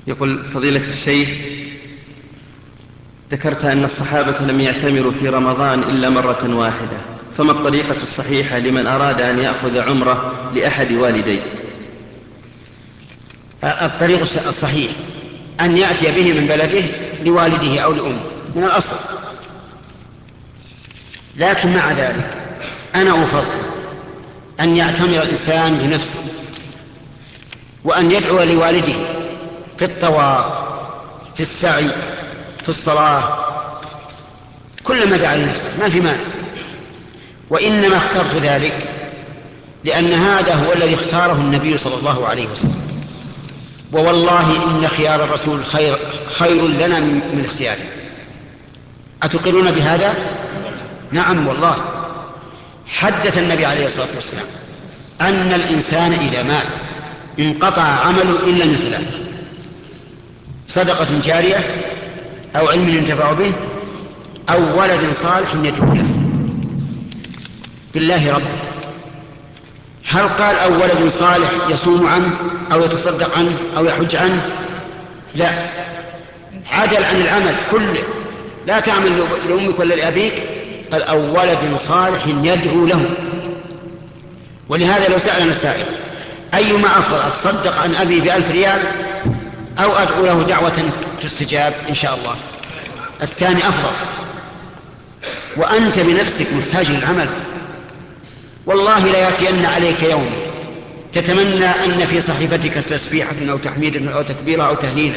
يقول فضيلة الشيخ: ذكرت أن الصحابة لم يعتمروا في رمضان إلا مرة واحدة، فما الطريقة الصحيحة لمن أراد أن يأخذ عمرة لأحد والديه؟ الطريق الصحيح أن يأتي به من بلده لوالده أو لأمه من الأصل، لكن مع ذلك أنا أفضل أن يعتمر الإنسان بنفسه وأن يدعو لوالده في الطواف، في السعي، في الصلاة، كل ما دعا لنفسه ما في مانع. وإنما اخترت ذلك لأن هذا هو الذي اختاره النبي صلى الله عليه وسلم، ووالله إن خيار الرسول خير لنا من اختياره. أتقرون بهذا؟ نعم والله. حدث النبي عليه الصلاة والسلام أن الإنسان إذا مات انقطع عمله إلا من ثلاث: صدقة جارية، أو علم ينتفع به، أو ولد صالح يدعو له. بالله رب، هل قال أو ولد صالح يصوم عنه أو يتصدق عنه أو يحج عنه؟ لا، عدل عن العمل كله، لا تعمل لأمك ولا لأبيك، قال أو ولد صالح يدعو له. ولهذا لو سألنا السائل أيما أفضل، أتصدق عن أبي ب1000 ريال أو أدعو له دعوة تستجاب إن شاء الله؟ الثاني أفضل، وأنت بنفسك محتاج للعمل. والله لا يأتين عليك يوم تتمنى أن في صحيفتك تسبيحة أو تحميد أو تكبيرة أو تهليلة.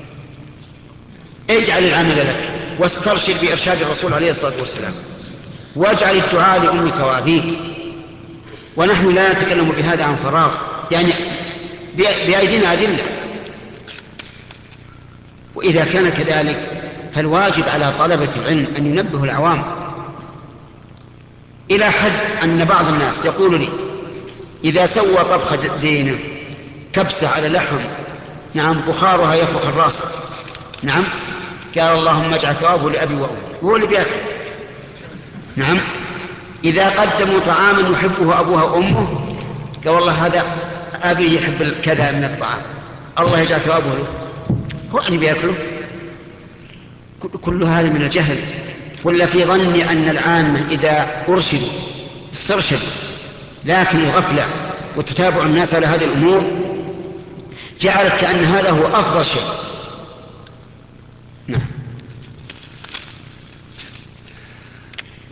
اجعل العمل لك واسترشد بإرشاد الرسول عليه الصلاة والسلام، واجعل الدعاء لأمك وأبيك. ونحن لا نتكلم بهذا عن فراغ، يعني بأيدينا أدلة. وإذا كان كذلك فالواجب على طلبة العلم أن ينبهوا العوام، إلى حد أن بعض الناس يقول لي إذا سوى طبخة زينة، كبسة على لحم، نعم، بخارها يفرخ الراس، نعم، قال اللهم اجعل ثوابه لأبي وأمي، وهو اللي بيأكل. نعم، إذا قدموا طعاما يحبه أبوها وأمه، قال والله هذا أبي يحب كذا من الطعام، الله يجعل ثوابه له، هو اللي بيأكله. كل هذا من الجهل، ولا في ظني أن العامة إذا أرشدوا استرشدوا، لكن الغفلة وتتابع الناس على هذه الأمور جعلت كأن هذا هو أفضل شيء.